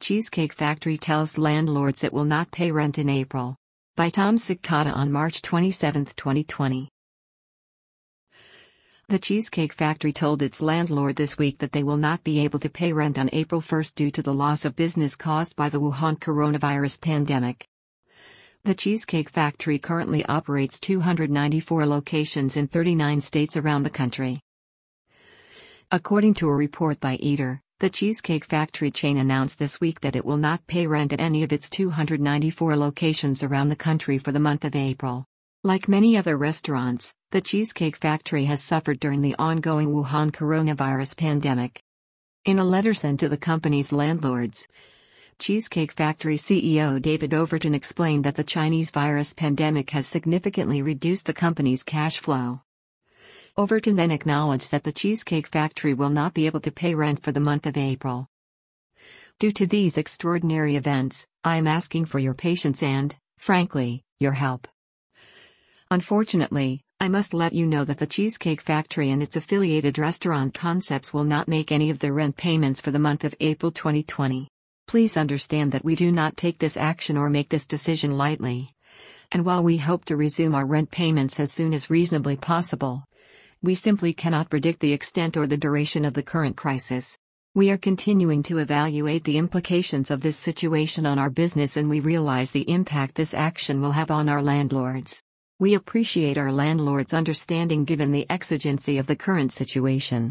Cheesecake Factory tells landlords it will not pay rent in April. By Tom Cicada on March 27, 2020. The Cheesecake Factory told its landlord this week that they will not be able to pay rent on April 1 due to the loss of business caused by the Wuhan coronavirus pandemic. The Cheesecake Factory currently operates 294 locations in 39 states around the country. According to a report by Eater, the Cheesecake Factory chain announced this week that it will not pay rent at any of its 294 locations around the country for the month of April. Like many other restaurants, the Cheesecake Factory has suffered during the ongoing Wuhan coronavirus pandemic. In a letter sent to the company's landlords, Cheesecake Factory CEO David Overton explained that the Chinese virus pandemic has significantly reduced the company's cash flow. Overton then acknowledged that the Cheesecake Factory will not be able to pay rent for the month of April. Due to these extraordinary events, I am asking for your patience and, frankly, your help. Unfortunately, I must let you know that the Cheesecake Factory and its affiliated restaurant concepts will not make any of their rent payments for the month of April 2020. Please understand that we do not take this action or make this decision lightly. And while we hope to resume our rent payments as soon as reasonably possible, we simply cannot predict the extent or the duration of the current crisis. We are continuing to evaluate the implications of this situation on our business, and we realize the impact this action will have on our landlords. We appreciate our landlords' understanding given the exigency of the current situation.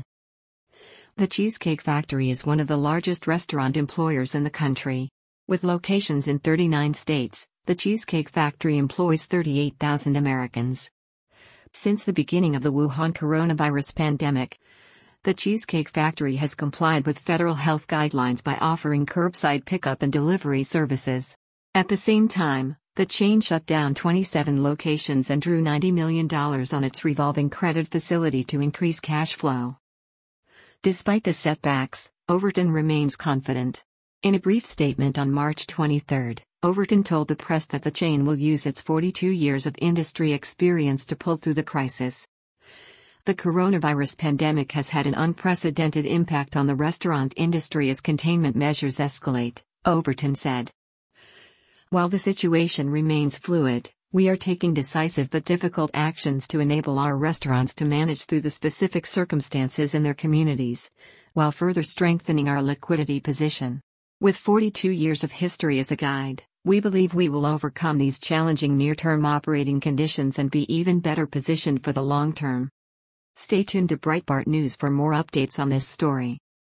The Cheesecake Factory is one of the largest restaurant employers in the country. With locations in 39 states, the Cheesecake Factory employs 38,000 Americans. Since the beginning of the Wuhan coronavirus pandemic, the Cheesecake Factory has complied with federal health guidelines by offering curbside pickup and delivery services. At the same time, the chain shut down 27 locations and drew $90 million on its revolving credit facility to increase cash flow. Despite the setbacks, Overton remains confident. In a brief statement on March 23, Overton told the press that the chain will use its 42 years of industry experience to pull through the crisis. The coronavirus pandemic has had an unprecedented impact on the restaurant industry as containment measures escalate, Overton said. While the situation remains fluid, we are taking decisive but difficult actions to enable our restaurants to manage through the specific circumstances in their communities, while further strengthening our liquidity position. With 42 years of history as a guide, we believe we will overcome these challenging near-term operating conditions and be even better positioned for the long term. Stay tuned to Breitbart News for more updates on this story.